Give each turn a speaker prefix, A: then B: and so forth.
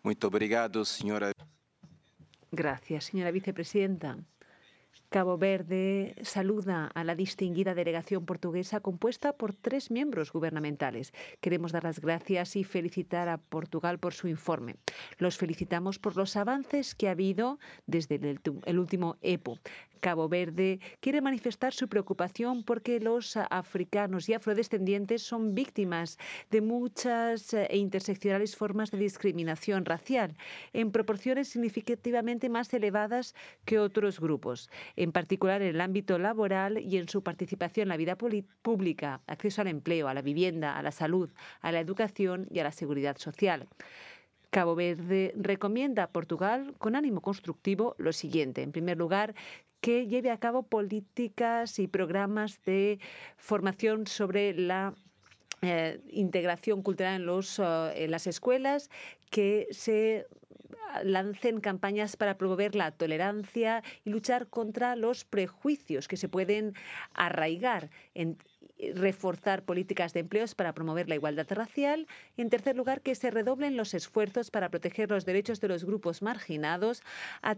A: Muito obrigado, senhora.
B: Gracias, señora vicepresidenta. Cabo Verde saluda a la distinguida delegación portuguesa compuesta por 3 miembros gubernamentales. Queremos dar las gracias y felicitar a Portugal por su informe. Los felicitamos por los avances que ha habido desde el último EPO. Cabo Verde quiere manifestar su preocupación porque los africanos y afrodescendientes son víctimas de muchas e interseccionales formas de discriminación racial, en proporciones significativamente más elevadas que otros grupos, en particular en el ámbito laboral y en su participación en la vida pública, acceso al empleo, a la vivienda, a la salud, a la educación y a la seguridad social. Cabo Verde recomienda a Portugal, con ánimo constructivo, lo siguiente. En primer lugar, que lleve a cabo políticas y programas de formación sobre la integración cultural en las escuelas, que se lancen campañas para promover la tolerancia y luchar contra los prejuicios que se pueden arraigar, en reforzar políticas de empleos para promover la igualdad racial. En tercer lugar, que se redoblen los esfuerzos para proteger los derechos de los grupos marginados,